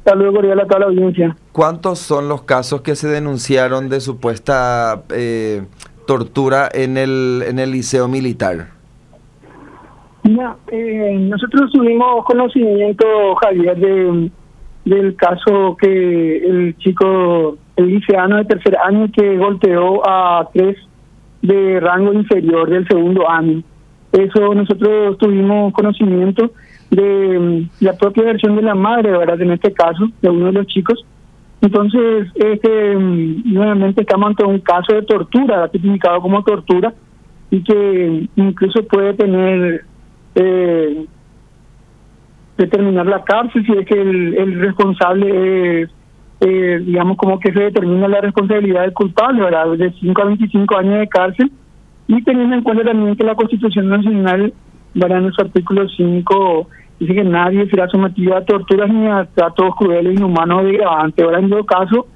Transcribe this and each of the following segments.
Saludos cordial a toda la audiencia. ¿Cuántos son los casos que se denunciaron de supuesta tortura en el liceo militar? Mira, nosotros tuvimos conocimiento, Javier, del caso que el chico, el liceano de tercer año que golpeó a 3 de rango inferior del segundo año. Eso nosotros tuvimos conocimiento de la propia versión de la madre, ¿verdad? En este caso, de uno de los chicos. Entonces, nuevamente estamos ante un caso de tortura, tipificado como tortura, y que incluso puede tener determinar la cárcel si es que el responsable es, digamos, como que se determina la responsabilidad del culpable, ¿verdad? De 5 a 25 años de cárcel, y teniendo en cuenta también que la Constitución Nacional, ¿verdad?, en su artículo 5 dice que nadie será sometido a torturas ni a tratos crueles, inhumanos o degradantes. Ahora, en todo caso,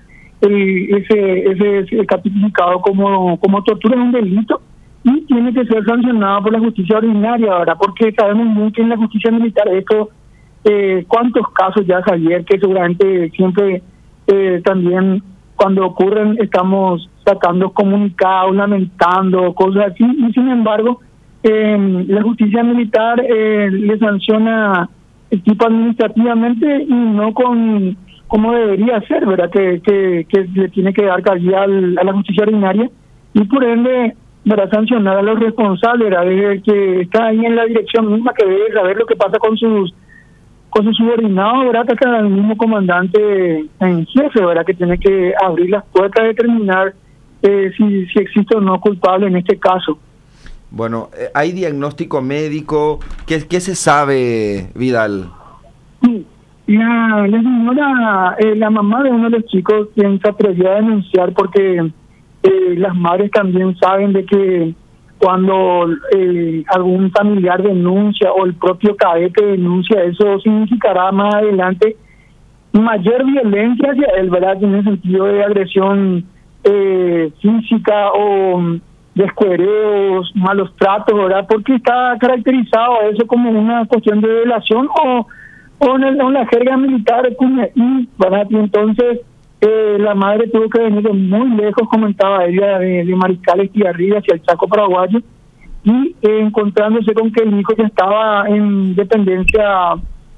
ese tipificado como tortura es un delito y tiene que ser sancionado por la justicia ordinaria, ¿verdad? Porque sabemos muy que en la justicia militar esto, cuántos casos ya, Javier, que seguramente siempre también cuando ocurren estamos sacando comunicados, lamentando, cosas así, y sin embargo la justicia militar le sanciona el tipo administrativamente y no como debería ser, ¿verdad? Que le tiene que dar cabida a la justicia ordinaria y por ende, ¿verdad?, sancionar a los responsables, ¿verdad?, de que está ahí en la dirección misma, que debe saber lo que pasa con sus subordinados, ¿verdad?, hasta el mismo comandante en jefe, ¿verdad?, que tiene que abrir las puertas y determinar si existe o no culpable en este caso. Bueno, ¿hay diagnóstico médico? ¿Qué se sabe, Vidal? Sí, la señora, la mamá de uno de los chicos, quien se atrevió a denunciar, porque las madres también saben de que cuando algún familiar denuncia o el propio cadete denuncia, eso significará más adelante mayor violencia hacia él, ¿verdad?, en el sentido de agresión física o descuereos, malos tratos, ¿verdad?, porque está caracterizado eso como una cuestión de violación o en la jerga militar, ¿verdad? Y entonces la madre tuvo que venir de muy lejos, comentaba ella, de Mariscal Estigarribia hacia el Chaco paraguayo, y encontrándose con que el hijo ya estaba en dependencia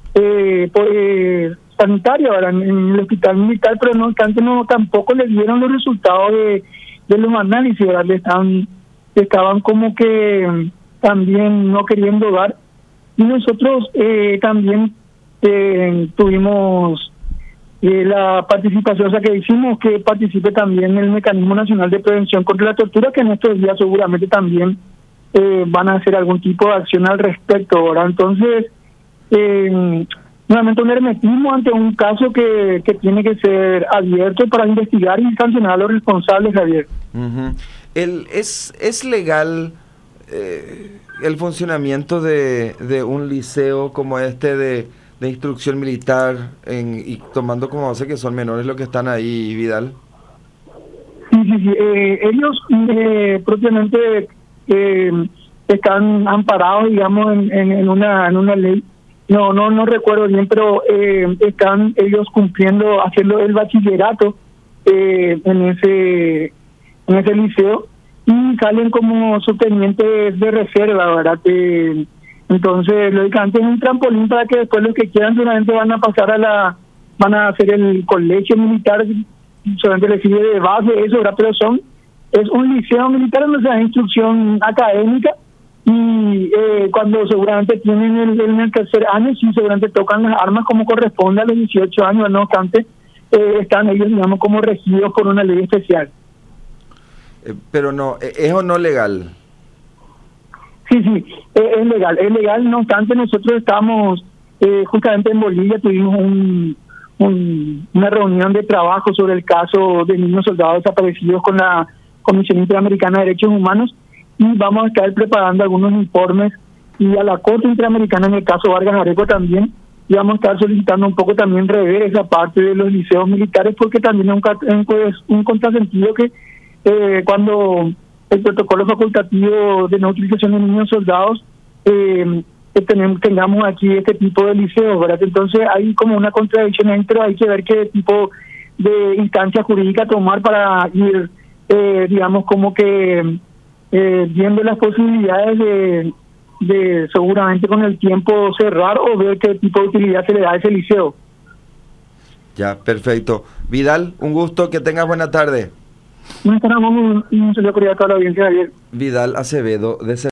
sanitaria, ¿verdad?, en el hospital militar, pero no obstante tampoco le dieron los resultados de los análisis, ¿verdad? Estaban como que también no queriendo dar, y nosotros también tuvimos la participación, o sea, que hicimos que participe también el Mecanismo Nacional de Prevención contra la Tortura, que en estos días seguramente también van a hacer algún tipo de acción al respecto, ¿verdad? Entonces, nuevamente un hermetismo ante un caso que tiene que ser abierto para investigar y sancionar a los responsables, Javier. Uh-huh. ¿Es legal el funcionamiento de un liceo como este de instrucción militar y tomando como base que son menores los que están ahí, Vidal? Sí. Ellos propiamente están amparados, digamos, en una ley. No recuerdo bien, pero están ellos haciendo el bachillerato en ese liceo y salen como subtenientes de reserva, ¿verdad? Entonces, lógicamente es un trampolín para que después los que quieran solamente van a hacer el colegio militar, solamente les sirve de base eso, ¿verdad? Pero es un liceo militar donde se da instrucción académica y cuando seguramente tienen en el tercer año, sí, seguramente tocan las armas como corresponde a los 18 años, no obstante, están ellos, digamos, como regidos por una ley especial. Pero no, ¿es o no legal? Sí, es legal, no obstante nosotros estamos justamente en Bolivia, tuvimos una reunión de trabajo sobre el caso de niños soldados desaparecidos con la Comisión Interamericana de Derechos Humanos y vamos a estar preparando algunos informes y a la Corte Interamericana en el caso Vargas Areco también, y vamos a estar solicitando un poco también rever esa parte de los liceos militares porque también es un contrasentido que cuando el protocolo facultativo de no utilización de niños soldados tengamos aquí este tipo de liceos, ¿verdad? Entonces hay como una contradicción, pero hay que ver qué tipo de instancia jurídica tomar para ir, digamos, como que viendo las posibilidades de seguramente con el tiempo cerrar o ver qué tipo de utilidad se le da a ese liceo. Ya, perfecto. Vidal, un gusto, que tengas buena tarde. Un saludo a toda la audiencia, Javier. Vidal Acevedo, de